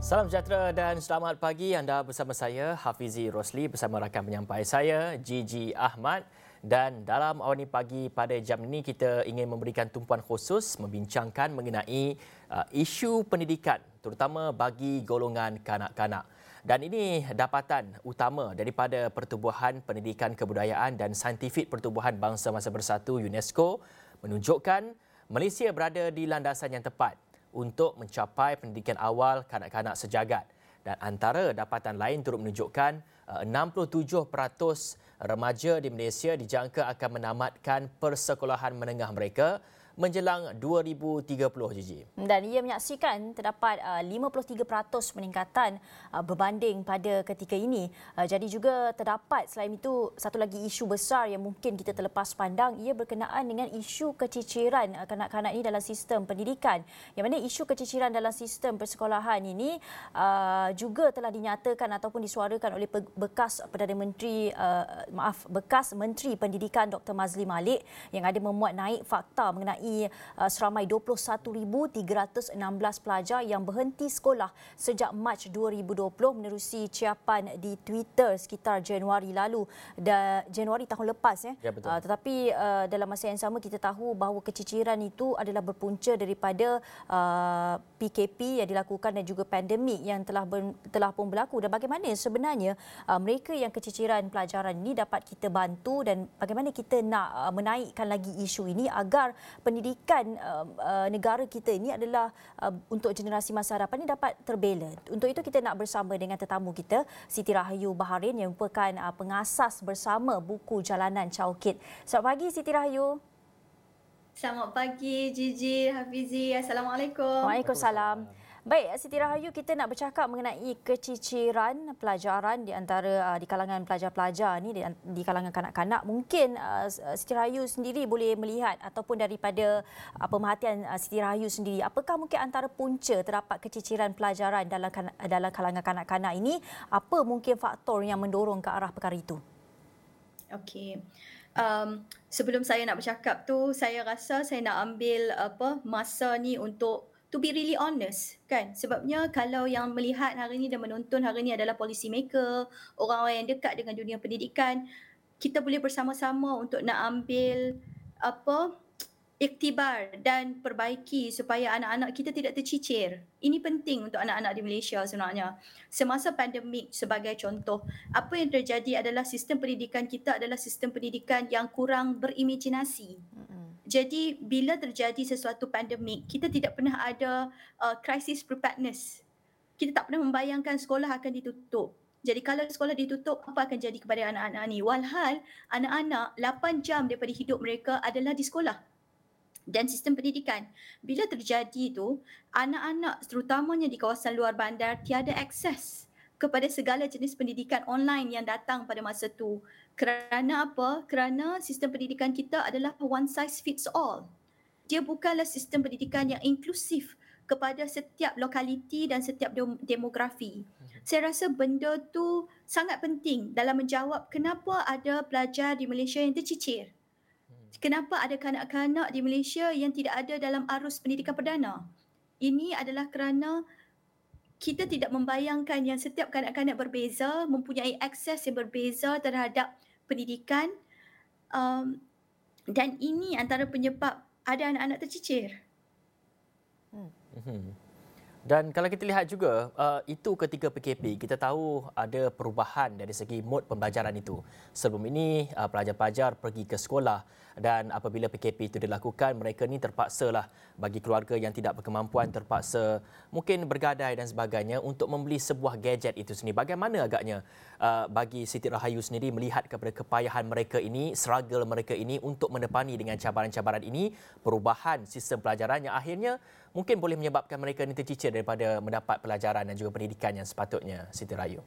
Salam sejahtera dan selamat pagi. Anda bersama saya, Hafizi Rosli, bersama rakan penyampai saya, Gigi Ahmad. Dan dalam awal ni pagi pada jam ini, kita ingin memberikan tumpuan khusus membincangkan mengenai isu pendidikan, terutama bagi golongan kanak-kanak. Dan ini dapatan utama daripada Pertubuhan Pendidikan Kebudayaan dan Saintifik Pertubuhan Bangsa-Bangsa Bersatu UNESCO menunjukkan Malaysia berada di landasan yang tepat untuk mencapai pendidikan awal kanak-kanak sejagat. Dan antara dapatan lain turut menunjukkan 67% remaja di Malaysia dijangka akan menamatkan persekolahan menengah mereka menjelang 2030, Gigi. Dan ia menyaksikan terdapat 53% peningkatan berbanding pada ketika ini. Jadi juga terdapat selain itu satu lagi isu besar yang mungkin kita terlepas pandang, ia berkenaan dengan isu keciciran kanak-kanak ini dalam sistem pendidikan. Yang mana isu keciciran dalam sistem persekolahan ini juga telah dinyatakan ataupun disuarakan oleh bekas Menteri Pendidikan Dr. Mazli Malik yang ada memuat naik fakta mengenai seramai 21,316 pelajar yang berhenti sekolah sejak Mac 2020 menerusi ciapan di Twitter sekitar Januari lalu dan Januari tahun lepas Ya, betul. Tetapi dalam masa yang sama kita tahu bahawa keciciran itu adalah berpunca daripada PKP yang dilakukan dan juga pandemik yang telah pun berlaku. Dan bagaimana sebenarnya mereka yang keciciran pelajaran ini dapat kita bantu dan bagaimana kita nak menaikkan lagi isu ini agar pendidikan negara kita ini adalah untuk generasi masa hadapan ini dapat terbela. Untuk itu kita nak bersama dengan tetamu kita, Siti Rahayu Baharin yang merupakan pengasas bersama buku Jalanan Caukit. Selamat pagi Siti Rahayu. Selamat pagi Gigi, Hafizi. Assalamualaikum. Waalaikumsalam. Baik, Siti Rahayu, kita nak bercakap mengenai keciciran pelajaran di kalangan pelajar-pelajar ni, di kalangan kanak-kanak. Mungkin Siti Rahayu sendiri boleh melihat ataupun daripada pemerhatian Siti Rahayu sendiri, apakah mungkin antara punca terdapat keciciran pelajaran dalam kalangan kanak-kanak ini? Apa mungkin faktor yang mendorong ke arah perkara itu? Okey. Sebelum saya nak bercakap tu, saya rasa saya nak ambil masa ni untuk to be really honest, kan? Sebabnya kalau yang melihat hari ni dan menonton hari ni adalah policy maker, orang-orang yang dekat dengan dunia pendidikan, kita boleh bersama-sama untuk nak ambil iktibar dan perbaiki supaya anak-anak kita tidak tercicir. Ini penting untuk anak-anak di Malaysia sebenarnya. Semasa pandemik sebagai contoh, apa yang terjadi adalah sistem pendidikan kita adalah sistem pendidikan yang kurang berimajinasi. Jadi bila terjadi sesuatu pandemik, kita tidak pernah ada crisis preparedness. Kita tak pernah membayangkan sekolah akan ditutup. Jadi kalau sekolah ditutup, apa akan jadi kepada anak-anak ni? Walhal anak-anak 8 jam daripada hidup mereka adalah di sekolah. Dan sistem pendidikan, bila terjadi tu, anak-anak terutamanya di kawasan luar bandar tiada akses kepada segala jenis pendidikan online yang datang pada masa tu. Kerana apa? Kerana sistem pendidikan kita adalah one size fits all. Dia bukanlah sistem pendidikan yang inklusif kepada setiap lokaliti dan setiap demografi. Saya rasa benda tu sangat penting dalam menjawab kenapa ada pelajar di Malaysia yang tercicir. Kenapa ada kanak-kanak di Malaysia yang tidak ada dalam arus pendidikan perdana? Ini adalah kerana kita tidak membayangkan yang setiap kanak-kanak berbeza, mempunyai akses yang berbeza terhadap pendidikan, dan ini antara penyebab ada anak-anak tercicir. Dan kalau kita lihat juga, itu ketika PKP, kita tahu ada perubahan dari segi mod pembelajaran itu. Sebelum ini, pelajar-pelajar pergi ke sekolah dan apabila PKP itu dilakukan, mereka ni terpaksalah bagi keluarga yang tidak berkemampuan terpaksa mungkin bergadai dan sebagainya untuk membeli sebuah gadget itu sendiri. Bagaimana agaknya bagi Siti Rahayu sendiri melihat kepada kepayahan mereka ini, struggle mereka ini untuk menepani dengan cabaran-cabaran ini, perubahan sistem pelajaran yang akhirnya mungkin boleh menyebabkan mereka ini tercicir daripada mendapat pelajaran dan juga pendidikan yang sepatutnya, Siti Rahayu?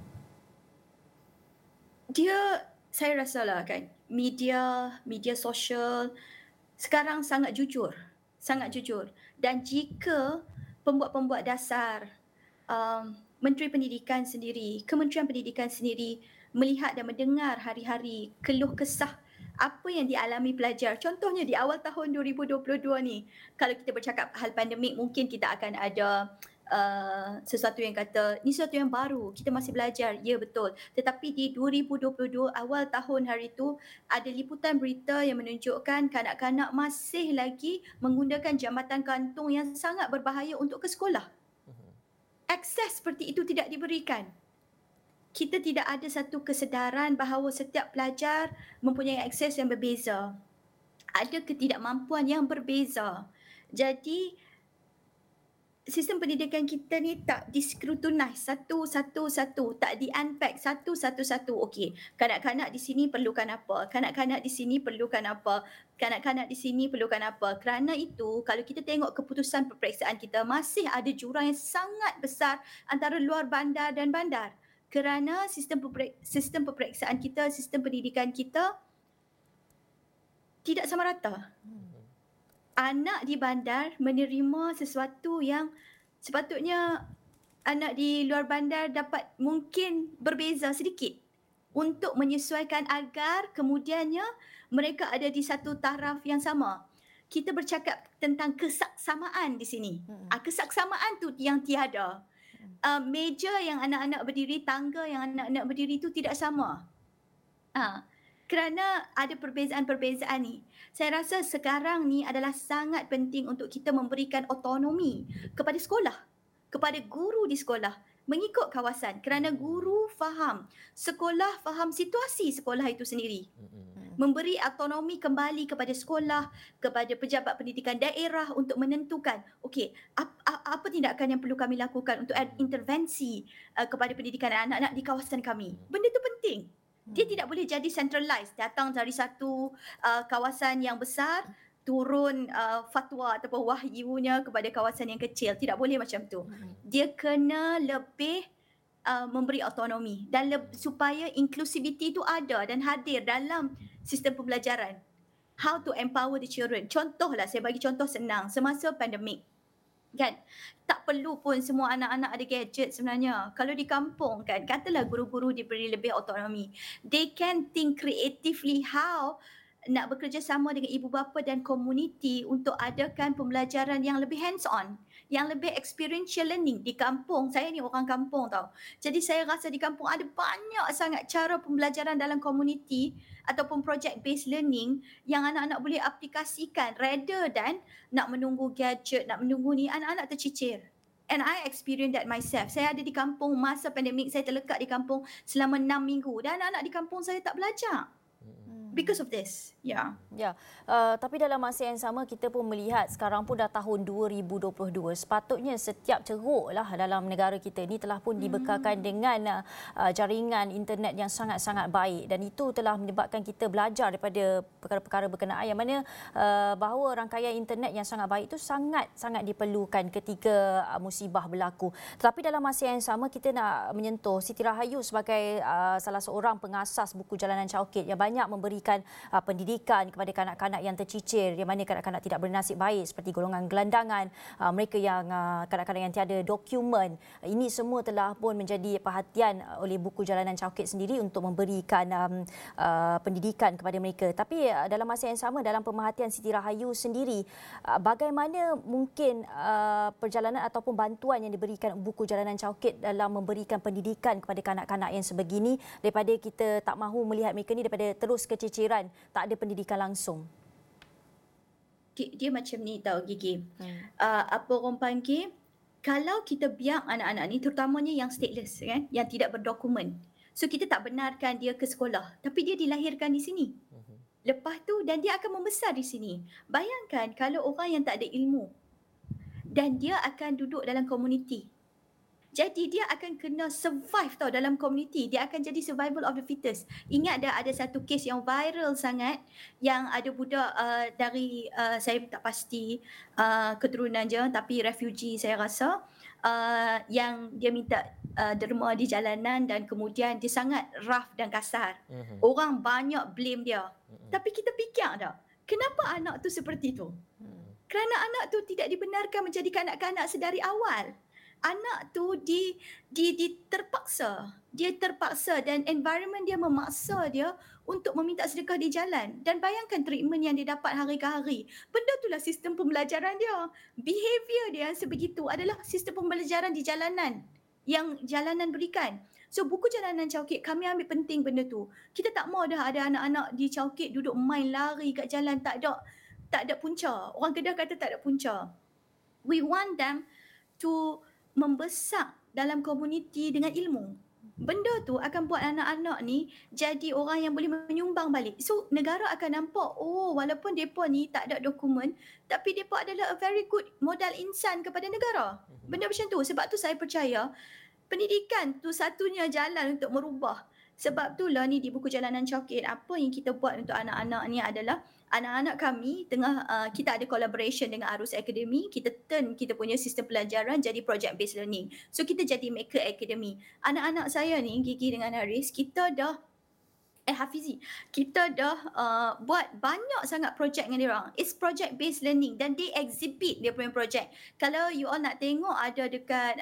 Saya rasalah kan, media sosial sekarang sangat jujur. Dan jika pembuat-pembuat dasar, Menteri Pendidikan sendiri, Kementerian Pendidikan sendiri melihat dan mendengar hari-hari keluh kesah apa yang dialami pelajar. Contohnya di awal tahun 2022 ni, kalau kita bercakap hal pandemik, mungkin kita akan ada sesuatu yang kata ni sesuatu yang baru, kita masih belajar. Ya, betul. Tetapi di 2022 awal tahun hari itu ada liputan berita yang menunjukkan kanak-kanak masih lagi menggunakan jambatan gantung yang sangat berbahaya untuk ke sekolah. Akses seperti itu tidak diberikan. Kita tidak ada satu kesedaran bahawa setiap pelajar mempunyai akses yang berbeza. Ada ketidakmampuan yang berbeza. Jadi sistem pendidikan kita ni tak discrutinize satu-satu, tak di-unpack satu-satu. Okey, kanak-kanak di sini perlukan apa? Kanak-kanak di sini perlukan apa? Kanak-kanak di sini perlukan apa? Kerana itu, kalau kita tengok keputusan peperiksaan kita, masih ada jurang yang sangat besar antara luar bandar dan bandar. Kerana sistem peperiksaan kita, sistem pendidikan kita tidak sama rata. Anak di bandar menerima sesuatu yang sepatutnya anak di luar bandar dapat mungkin berbeza sedikit untuk menyesuaikan agar kemudiannya mereka ada di satu taraf yang sama. Kita bercakap tentang kesaksamaan di sini. Kesaksamaan tu yang tiada. Meja yang anak-anak berdiri, tangga yang anak-anak berdiri tu tidak sama. Kerana ada perbezaan-perbezaan ni. Saya rasa sekarang ni adalah sangat penting untuk kita memberikan autonomi kepada sekolah, kepada guru di sekolah, mengikut kawasan. Kerana guru faham, sekolah faham situasi sekolah itu sendiri. Memberi autonomi kembali kepada sekolah, kepada pejabat pendidikan daerah untuk menentukan, okey, apa tindakan yang perlu kami lakukan untuk intervensi kepada pendidikan anak-anak di kawasan kami. Benda itu penting. Dia tidak boleh jadi centralized, datang dari satu kawasan yang besar, turun fatwa ataupun wahyunya kepada kawasan yang kecil. Tidak boleh macam tu. Dia kena lebih memberi autonomi dan supaya inclusivity itu ada dan hadir dalam sistem pembelajaran. How to empower the children. Contohlah, saya bagi contoh senang. Semasa pandemik, kan, tak perlu pun semua anak-anak ada gadget sebenarnya. Kalau di kampung kan, katalah guru-guru diberi lebih autonomi. They can think creatively how nak bekerjasama dengan ibu bapa dan komuniti untuk adakan pembelajaran yang lebih hands on, yang lebih experiential learning. Di kampung, saya ni orang kampung tau. Jadi saya rasa di kampung ada banyak sangat cara pembelajaran dalam komuniti ataupun project based learning yang anak-anak boleh aplikasikan rather than nak menunggu gadget, nak menunggu ni, anak-anak tercicir. And I experience that myself. Saya ada di kampung masa pandemik, saya terlekat di kampung selama 6 minggu dan anak-anak di kampung saya tak belajar. Because of this. Yeah. Ya, tapi dalam masa yang sama kita pun melihat sekarang pun dah tahun 2022. Sepatutnya setiap ceruk lah dalam negara kita ni telah pun dibekalkan dengan jaringan internet yang sangat-sangat baik dan itu telah menyebabkan kita belajar daripada perkara-perkara berkenaan yang mana bahawa rangkaian internet yang sangat baik itu sangat-sangat diperlukan ketika musibah berlaku. Tetapi dalam masa yang sama kita nak menyentuh Siti Rahayu sebagai salah seorang pengasas buku Jalanan Caukit yang banyak memberikan pendidikan kepada kanak-kanak yang tercicir, yang mana kanak-kanak tidak bernasib baik seperti golongan gelandangan, mereka yang kanak-kanak yang tiada dokumen. Ini semua telah pun menjadi perhatian oleh buku Jalanan Caukit sendiri untuk memberikan pendidikan kepada mereka. Tapi dalam masa yang sama, dalam pemerhatian Siti Rahayu sendiri, bagaimana mungkin perjalanan ataupun bantuan yang diberikan buku Jalanan Caukit dalam memberikan pendidikan kepada kanak-kanak yang sebegini daripada kita tak mahu melihat mereka ni daripada terus keciciran, tak ada pendidikan langsung? Dia macam ni tau Gigi. Apa orang panggil, kalau kita biar anak-anak ni, terutamanya yang stateless kan, yang tidak berdokumen. So kita tak benarkan dia ke sekolah, tapi dia dilahirkan di sini. Lepas tu dan dia akan membesar di sini. Bayangkan kalau orang yang tak ada ilmu dan dia akan duduk dalam komuniti. Jadi dia akan kena survive tau dalam komuniti. Dia akan jadi survival of the fittest. Ingat ada satu kes yang viral sangat yang ada budak dari saya tak pasti keturunan je tapi refugee saya rasa yang dia minta derma di jalanan dan kemudian dia sangat rough dan kasar. Orang banyak blame dia. Tapi kita fikir tak, kenapa anak tu seperti tu? Kerana anak tu tidak dibenarkan menjadi kanak-kanak sedari awal. anak tu terpaksa. Dia terpaksa dan environment dia memaksa dia untuk meminta sedekah di jalan. Dan bayangkan treatment yang dia dapat hari ke hari. Benda itulah sistem pembelajaran dia. Behavior dia yang sebegitu adalah sistem pembelajaran di jalanan yang jalanan berikan. So buku jalanan Chowkit kami ambil penting benda tu. Kita tak mau dah ada anak-anak di Chowkit duduk main lari kat jalan tak ada punca. Orang Kedah kata tak ada punca. We want them to membesar dalam komuniti dengan ilmu. Benda tu akan buat anak-anak ni jadi orang yang boleh menyumbang balik. So negara akan nampak, oh walaupun mereka ni tak ada dokumen, tapi mereka adalah a very good modal insan kepada negara. Benda macam tu. Sebab tu saya percaya pendidikan tu satunya jalan untuk merubah. Sebab itulah ni di buku Jalanan Chowkit, apa yang kita buat untuk anak-anak ni adalah anak-anak kami kita ada collaboration dengan Arus Academy, kita turn kita punya sistem pelajaran jadi project based learning. So kita jadi Maker Academy. Anak-anak saya ni, Gigi dengan Haris, kita dah Hafizi, kita dah buat banyak sangat projek dengan diorang. It's project based learning dan they exhibit dia punya projek. Kalau you all nak tengok ada dekat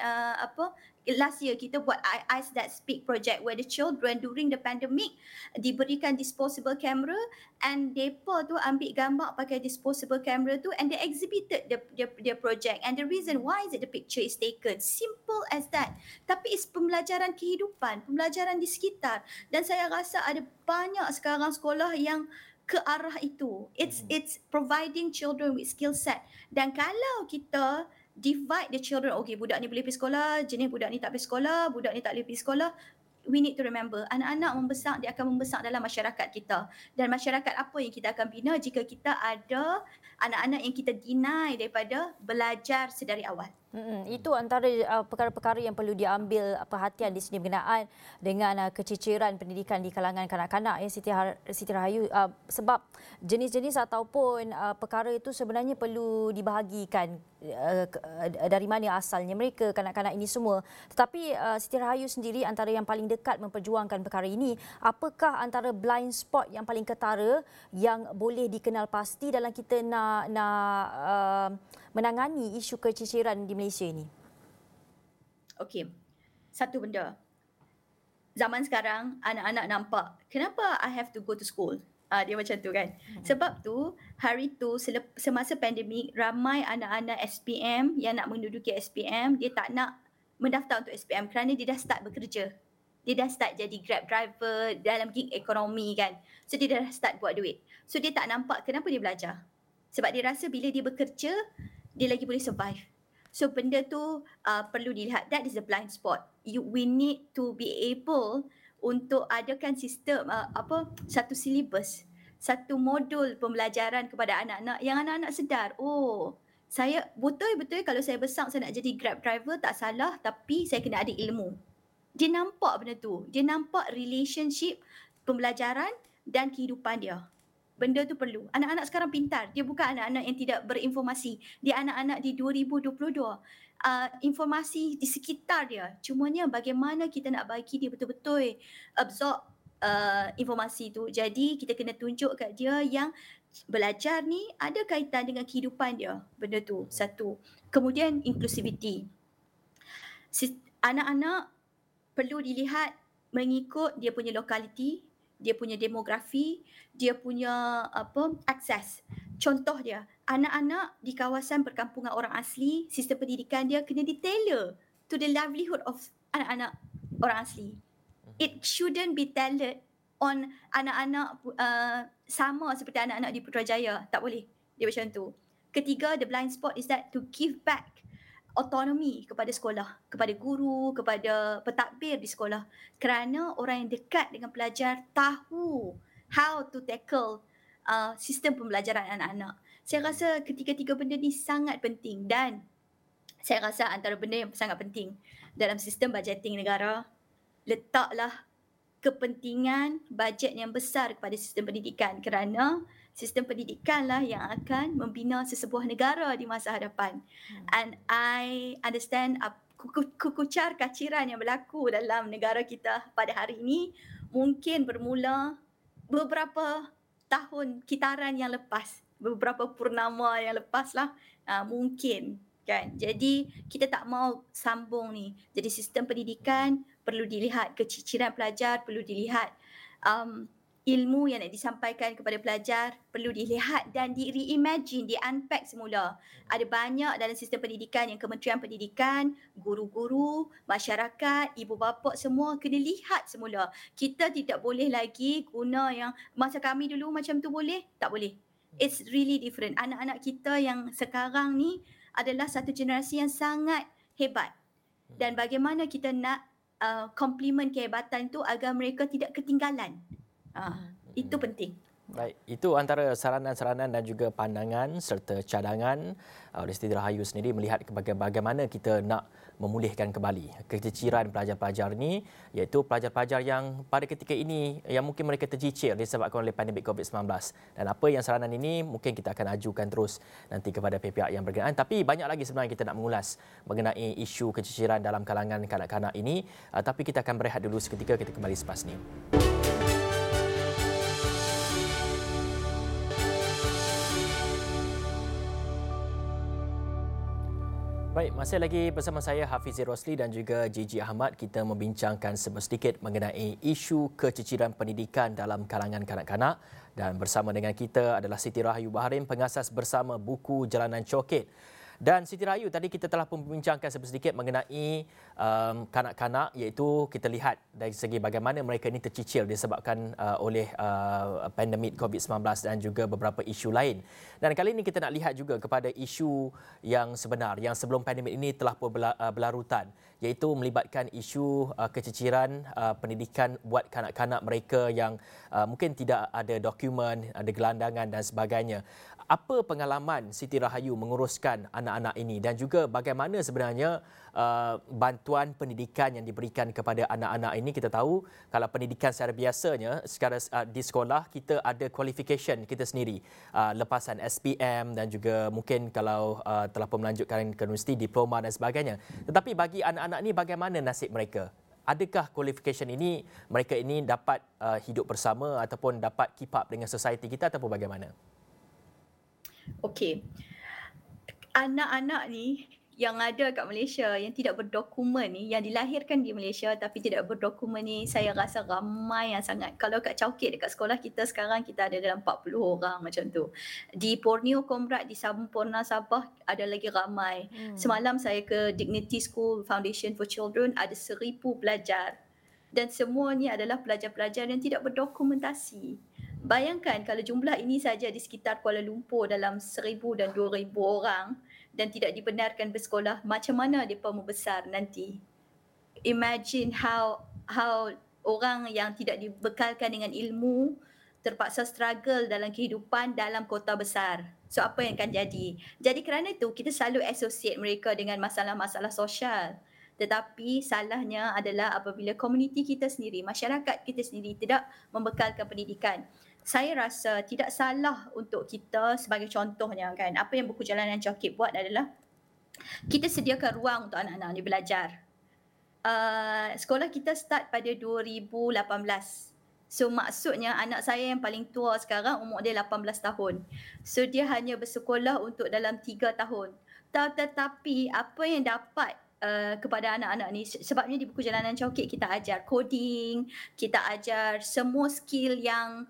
last year kita buat Eyes That Speak project where the children during the pandemic diberikan disposable camera and mereka tu ambil gambar pakai disposable camera tu and they exhibited their project. And the reason why is it the picture is taken, simple as that. Tapi it's pembelajaran kehidupan, pembelajaran di sekitar, dan saya rasa ada banyak sekarang sekolah yang ke arah itu. It's providing children with skill set. Dan kalau kita divide the children, okay budak ni boleh pergi sekolah, jenis budak ni tak pergi sekolah, budak ni tak boleh pergi sekolah, we need to remember anak-anak membesar, dia akan membesar dalam masyarakat kita. Dan masyarakat apa yang kita akan bina jika kita ada anak-anak yang kita deny daripada belajar sedari awal. Itu antara perkara-perkara yang perlu diambil perhatian di sini berkenaan dengan keciciran pendidikan di kalangan kanak-kanak ya Siti Rahayu, sebab jenis-jenis ataupun perkara itu sebenarnya perlu dibahagikan dari mana asalnya mereka kanak-kanak ini semua. Tetapi Siti Rahayu sendiri antara yang paling dekat memperjuangkan perkara ini, apakah antara blind spot yang paling ketara yang boleh dikenal pasti dalam kita nak menangani isu keciciran di Malaysia ini? Okey, satu benda. Zaman sekarang anak-anak nampak, kenapa I have to go to school? Dia macam tu kan. Sebab tu hari tu semasa pandemik ramai anak-anak SPM yang nak menduduki SPM, dia tak nak mendaftar untuk SPM kerana dia dah start bekerja. Dia dah start jadi Grab driver dalam gig ekonomi kan. So dia dah start buat duit. So dia tak nampak kenapa dia belajar. Sebab dia rasa bila dia bekerja, dia lagi boleh survive. So benda tu perlu dilihat. That is the blind spot. We need to be able untuk adakan sistem satu syllabus, satu modul pembelajaran kepada anak-anak yang anak-anak sedar, oh saya betul-betul kalau saya besar saya nak jadi Grab driver tak salah, tapi saya kena ada ilmu. Dia nampak benda tu. Dia nampak relationship pembelajaran dan kehidupan dia. Benda tu perlu. Anak-anak sekarang pintar. Dia bukan anak-anak yang tidak berinformasi. Dia anak-anak di 2022. Informasi di sekitar dia. Cumanya bagaimana kita nak bagi dia betul-betul absorb informasi tu. Jadi kita kena tunjuk kat dia yang belajar ni ada kaitan dengan kehidupan dia. Benda tu satu. Kemudian inclusivity. Anak-anak perlu dilihat mengikut dia punya lokaliti, dia punya demografi, dia punya akses. Contoh dia, anak-anak di kawasan perkampungan orang asli, sistem pendidikan dia kena ditailor to the livelihood of anak-anak orang asli. It shouldn't be tailored on anak-anak sama seperti anak-anak di Putrajaya. Tak boleh. Dia macam tu. Ketiga, the blind spot is that to give back autonomi kepada sekolah, kepada guru, kepada pentadbir di sekolah. Kerana orang yang dekat dengan pelajar tahu how to tackle sistem pembelajaran anak-anak. Saya rasa ketiga-tiga benda ni sangat penting dan saya rasa antara benda yang sangat penting dalam sistem budgeting negara, letaklah kepentingan bajet yang besar kepada sistem pendidikan kerana sistem pendidikanlah yang akan membina sesebuah negara di masa hadapan. And I understand kukucar kaciran yang berlaku dalam negara kita pada hari ini mungkin bermula beberapa tahun kitaran yang lepas, beberapa purnama yang lepas lah, mungkin kan. Jadi kita tak mau sambung ni. Jadi sistem pendidikan perlu dilihat, keciciran pelajar perlu dilihat, um, ilmu yang nak disampaikan kepada pelajar perlu dilihat dan di-reimagine, di-unpack semula. Ada banyak dalam sistem pendidikan yang Kementerian Pendidikan, guru-guru, masyarakat, ibu bapa semua kena lihat semula. Kita tidak boleh lagi guna yang masa kami dulu macam tu boleh, tak boleh. It's really different. Anak-anak kita yang sekarang ni adalah satu generasi yang sangat hebat. Dan bagaimana kita nak komplement kehebatan tu agar mereka tidak ketinggalan. Itu penting. Baik, itu antara saranan-saranan dan juga pandangan serta cadangan oleh Siti Rahayu sendiri melihat bagaimana kita nak memulihkan kembali keciciran pelajar-pelajar ini, iaitu pelajar-pelajar yang pada ketika ini yang mungkin mereka tercicir disebabkan oleh pandemik COVID-19. Dan apa yang saranan ini mungkin kita akan ajukan terus nanti kepada pihak-pihak yang berkenaan. Tapi banyak lagi sebenarnya kita nak mengulas mengenai isu keciciran dalam kalangan kanak-kanak ini. Tapi kita akan berehat dulu seketika, kita kembali selepas ini. Baik, masih lagi bersama saya Hafizi Rosli dan juga Gigi Ahmad. Kita membincangkan sedikit mengenai isu keciciran pendidikan dalam kalangan kanak-kanak. Dan bersama dengan kita adalah Siti Rahayu Baharim, pengasas bersama buku Jalanan Coket. Dan Siti Rahayu, tadi kita telah membincangkan sedikit mengenai kanak-kanak, iaitu kita lihat dari segi bagaimana mereka ini tercicir disebabkan oleh pandemik COVID-19 dan juga beberapa isu lain. Dan kali ini kita nak lihat juga kepada isu yang sebenar yang sebelum pandemik ini telah pun berlarutan, iaitu melibatkan isu keciciran pendidikan buat kanak-kanak mereka yang mungkin tidak ada dokumen, ada gelandangan dan sebagainya. Apa pengalaman Siti Rahayu menguruskan anak-anak ini dan juga bagaimana sebenarnya bantuan pendidikan yang diberikan kepada anak-anak ini? Kita tahu kalau pendidikan secara biasanya di sekolah kita ada qualification kita sendiri, lepasan SPM dan juga mungkin kalau telah pun melanjutkan ke universiti, diploma dan sebagainya. Tetapi bagi anak-anak ini bagaimana nasib mereka? Adakah qualification ini mereka ini dapat hidup bersama ataupun dapat keep up dengan society kita ataupun bagaimana? Okey. Anak-anak ni yang ada kat Malaysia yang tidak berdokumen ni, yang dilahirkan di Malaysia tapi tidak berdokumen ni, saya rasa ramai yang sangat. Kalau kat Chowkit dekat sekolah kita sekarang kita ada dalam 40 orang macam tu. Di Borneo Komrat, di Sampurna Sabah ada lagi ramai. Semalam saya ke Dignity School Foundation for Children, ada 1,000 pelajar. Dan semua ni adalah pelajar-pelajar yang tidak berdokumentasi. Bayangkan kalau jumlah ini saja di sekitar Kuala Lumpur dalam 1,000 dan 2,000 orang dan tidak dibenarkan bersekolah, macam mana mereka membesar nanti? Imagine how orang yang tidak dibekalkan dengan ilmu terpaksa struggle dalam kehidupan dalam kota besar. So apa yang akan jadi? Jadi kerana itu kita selalu associate mereka dengan masalah-masalah sosial. Tetapi salahnya adalah apabila komuniti kita sendiri, masyarakat kita sendiri tidak membekalkan pendidikan. Saya rasa tidak salah untuk kita sebagai contohnya kan, apa yang buku Jalanan Coket buat adalah kita sediakan ruang untuk anak-anak ni belajar. Sekolah kita start pada 2018. So maksudnya anak saya yang paling tua sekarang umur dia 18 tahun. So dia hanya bersekolah untuk dalam 3 tahun. Tetapi apa yang dapat kepada anak-anak ni, sebabnya di buku Jalanan Coket kita ajar coding, kita ajar semua skill yang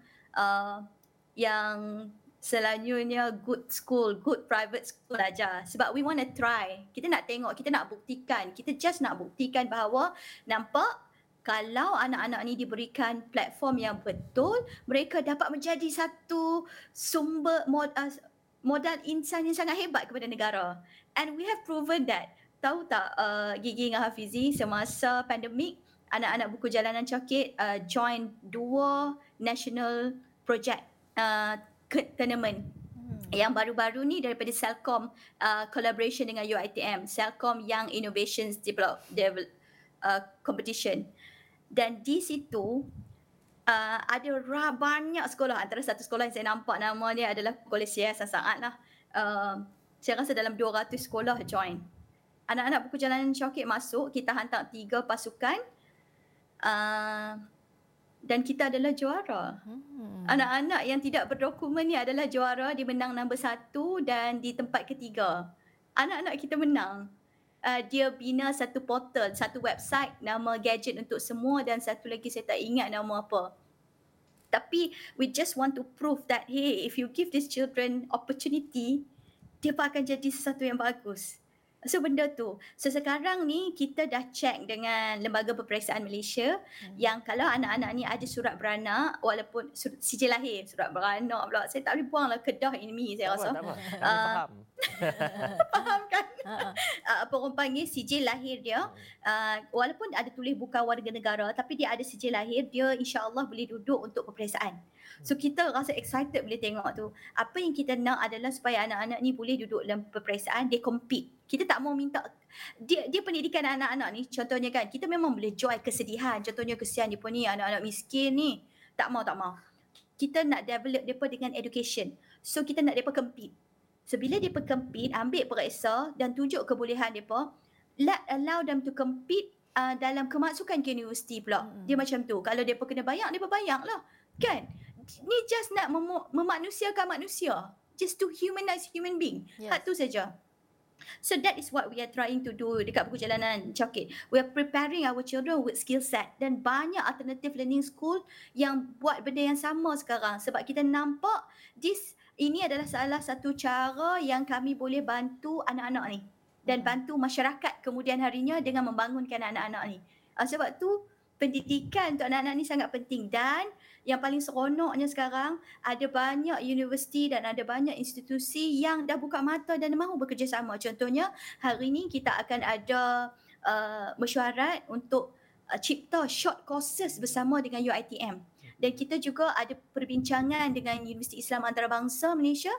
selanjutnya good school, good private school aja. Sebab we want to try. Kita nak tengok, kita nak buktikan. Kita just nak buktikan bahawa nampak kalau anak-anak ni diberikan platform yang betul, mereka dapat menjadi satu sumber modal insan yang sangat hebat kepada negara. And we have proven that. Tahu tak Gigi dengan Hafizi, semasa pandemik, anak-anak buku Jalanan Coket join 2 national project tournament. Yang baru-baru ni daripada Celcom collaboration dengan UiTM, Celcom Young Innovations Competition. Dan di situ ada banyak sekolah. Antara satu sekolah yang saya nampak nama dia adalah Kolej sangat lah. Saya rasa dalam 200 sekolah join. Anak-anak buku Jalanan Coket masuk, kita hantar 3 pasukan dan kita adalah juara. Anak-anak yang tidak berdokumen ni adalah juara, dia menang nombor 1 dan di tempat ketiga. anak-anak kita menang. Dia bina satu portal, satu website nama Gadget Untuk Semua dan satu lagi saya tak ingat nama apa. Tapi we just want to prove that hey, if you give these children opportunity, dia pun akan jadi sesuatu yang bagus. So benda tu. So sekarang ni kita dah check dengan Lembaga Peperiksaan Malaysia yang kalau anak-anak ni ada surat beranak walaupun sijil lahir, surat beranak pula. Saya tak boleh buang lah Kedah ini saya rasa. Tak apa. Kami faham. Faham kan? Apa orang panggil sijil lahir dia, walaupun ada tulis bukan warga negara tapi dia ada sijil lahir, dia insya-Allah boleh duduk untuk peperiksaan. So kita rasa excited boleh tengok tu. Apa yang kita nak adalah supaya anak-anak ni boleh duduk dalam peperiksaan, dia compete. Kita tak mau minta dia pendidikan anak-anak ni, contohnya kan kita memang boleh jual kesedihan, contohnya kesian depa ni anak-anak miskin ni. Tak mau. Kita nak develop depa dengan education. So kita nak depa compete. So bila depa compete, ambil periksa dan tunjuk kebolehan depa, allow them to compete dalam kemasukan ke universiti pula. Dia macam tu. Kalau depa kena bayar lah. Kan? Ni just nak memanusiakan manusia. Just to humanize human being. Yes. Tu saja. So that is what we are trying to do dekat buku jalanan Chowkit. We are preparing our children with skill set dan banyak alternative learning school yang buat benda yang sama sekarang sebab kita nampak ini adalah salah satu cara yang kami boleh bantu anak-anak ni dan bantu masyarakat kemudian harinya dengan membangunkan anak-anak ni. Sebab tu pendidikan untuk anak-anak ni sangat penting dan yang paling seronoknya sekarang ada banyak universiti dan ada banyak institusi yang dah buka mata dan mahu bekerjasama. Contohnya hari ni kita akan ada mesyuarat untuk cipta short courses bersama dengan UiTM. Dan kita juga ada perbincangan dengan Universiti Islam Antarabangsa Malaysia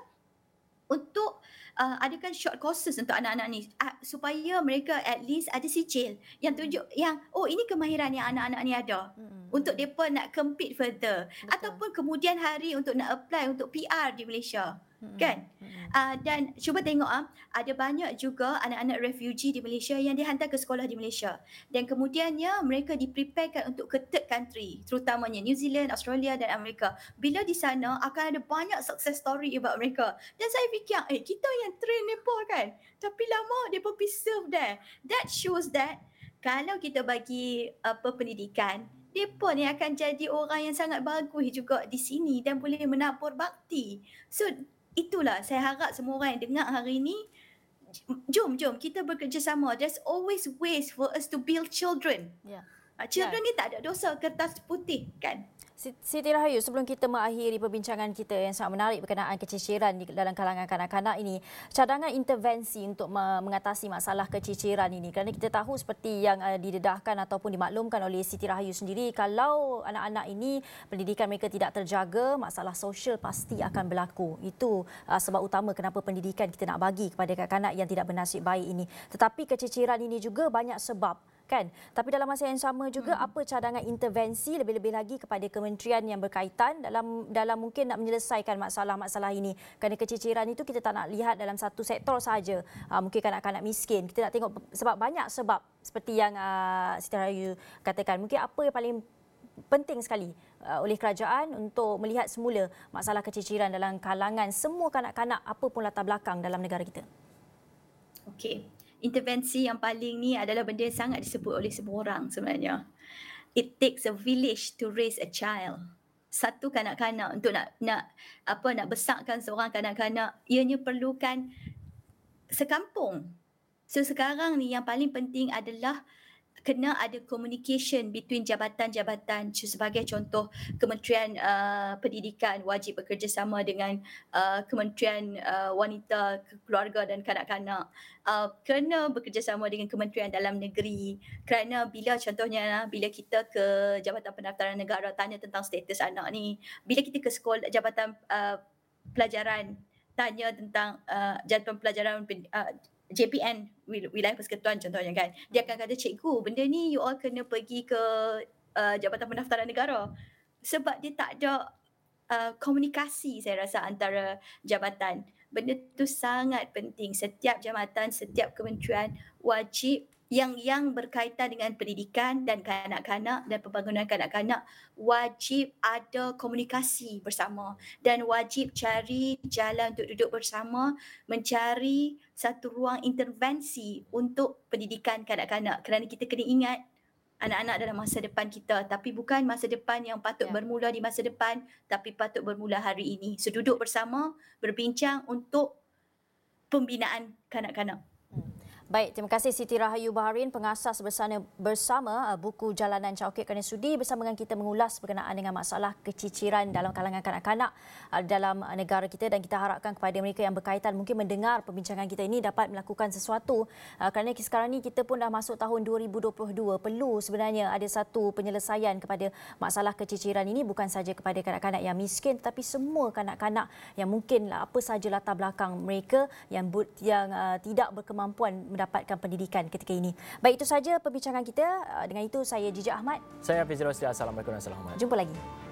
untuk adakan short courses untuk anak-anak ni supaya mereka at least ada sijil yang tunjuk yang ini kemahiran yang anak-anak ni ada untuk mereka nak compete further. Betul. Ataupun kemudian hari untuk nak apply untuk PR di Malaysia. Kan? Dan cuba tengok ada banyak juga anak-anak refugee di Malaysia yang dihantar ke sekolah di Malaysia dan kemudiannya mereka dipreparekan untuk ke third country, terutamanya New Zealand, Australia dan Amerika. Bila di sana akan ada banyak success story about mereka dan saya fikir kita yang train mereka kan, tapi lama mereka pergi serve there. That shows that kalau kita bagi pendidikan, mereka ni akan jadi orang yang sangat bagus juga di sini dan boleh menabur bakti. So itulah saya harap semua orang yang dengar hari ini, jom kita bekerjasama. There's always ways for us to build children. Children ni tak ada dosa, kertas putih kan. Siti Rahayu, sebelum kita mengakhiri perbincangan kita yang sangat menarik berkenaan keciciran di dalam kalangan kanak-kanak ini, cadangan intervensi untuk mengatasi masalah keciciran ini, kerana kita tahu seperti yang didedahkan ataupun dimaklumkan oleh Siti Rahayu sendiri, kalau anak-anak ini pendidikan mereka tidak terjaga, masalah sosial pasti akan berlaku. Itu sebab utama kenapa pendidikan kita nak bagi kepada kanak-kanak yang tidak bernasib baik ini. Tetapi keciciran ini juga banyak sebab, kan? Tapi dalam masa yang sama juga apa cadangan intervensi lebih-lebih lagi kepada kementerian yang berkaitan dalam mungkin nak menyelesaikan masalah-masalah ini. Kerana keciciran itu kita tak nak lihat dalam satu sektor saja. Mungkin kanak-kanak miskin. Kita nak tengok sebab banyak sebab seperti yang Siti Rahayu katakan. Mungkin apa yang paling penting sekali oleh kerajaan untuk melihat semula masalah keciciran dalam kalangan semua kanak-kanak apapun latar belakang dalam negara kita. Okey. Intervensi yang paling ni adalah benda yang sangat disebut oleh semua orang sebenarnya. It takes a village to raise a child. Satu kanak-kanak untuk nak besarkan seorang kanak-kanak, ianya perlukan sekampung. So sekarang ni yang paling penting adalah kena ada communication between jabatan-jabatan. Sebagai contoh, Kementerian Pendidikan wajib bekerjasama dengan Kementerian Wanita, Keluarga dan Kanak-kanak. Kena bekerjasama dengan Kementerian Dalam Negeri. Kerana bila contohnya, bila kita ke Jabatan Pendaftaran Negara tanya tentang status anak ni, bila kita ke sekolah Jabatan Pelajaran tanya tentang Jabatan Pelajaran JPN, Wilayah Persekutuan contohnya kan, dia akan kata, cikgu benda ni you all kena pergi ke Jabatan Pendaftaran Negara, sebab dia tak ada komunikasi saya rasa antara jabatan. Benda tu sangat penting. Setiap jabatan, setiap kementerian wajib yang berkaitan dengan pendidikan dan kanak-kanak dan pembangunan kanak-kanak wajib ada komunikasi bersama dan wajib cari jalan untuk duduk bersama mencari satu ruang intervensi untuk pendidikan kanak-kanak kerana kita kena ingat anak-anak adalah masa depan kita tapi bukan masa depan yang patut bermula di masa depan tapi patut bermula hari ini. So duduk bersama berbincang untuk pembinaan kanak-kanak. Baik, terima kasih Siti Rahayu Baharin, pengasas bersama buku Jalanan Cangkir, kerana sudi bersama dengan kita mengulas berkenaan dengan masalah keciciran dalam kalangan kanak-kanak dalam negara kita, dan kita harapkan kepada mereka yang berkaitan mungkin mendengar perbincangan kita ini dapat melakukan sesuatu kerana sekarang ni kita pun dah masuk tahun 2022. Perlu sebenarnya ada satu penyelesaian kepada masalah keciciran ini, bukan saja kepada kanak-kanak yang miskin tetapi semua kanak-kanak yang mungkin apa saja latar belakang mereka yang tidak berkemampuan mendapatkan pendidikan ketika ini. Baik, itu saja perbincangan kita. Dengan itu saya Jiji Ahmad. Saya Hafiz Rosli. Assalamualaikum warahmatullahi wabarakatuh. Jumpa lagi.